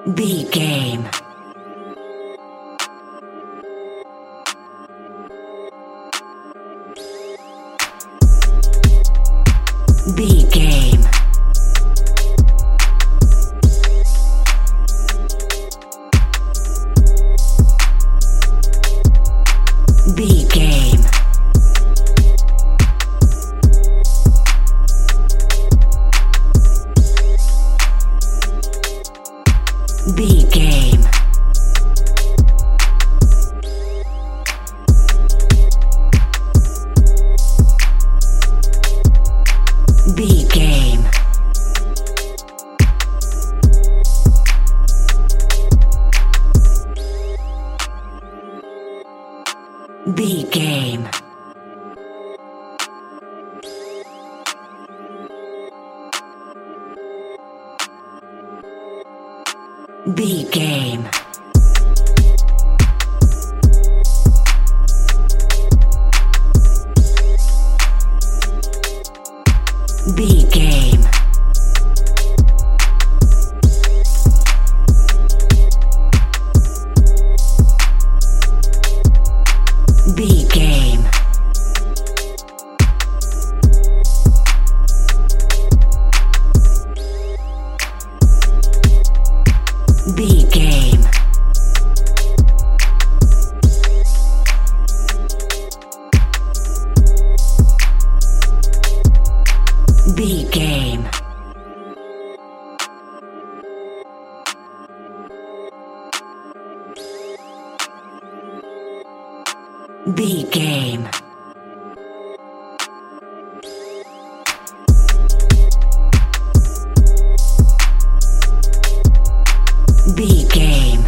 B game. B game. B game. B game. B game. B game. B game. B game. B game. B game. B game. B game. B game.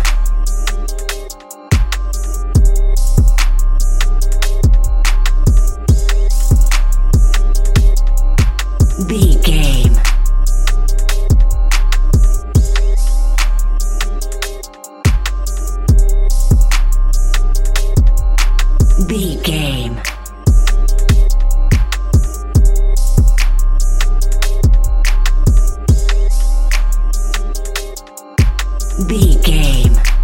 B game. B game. B game.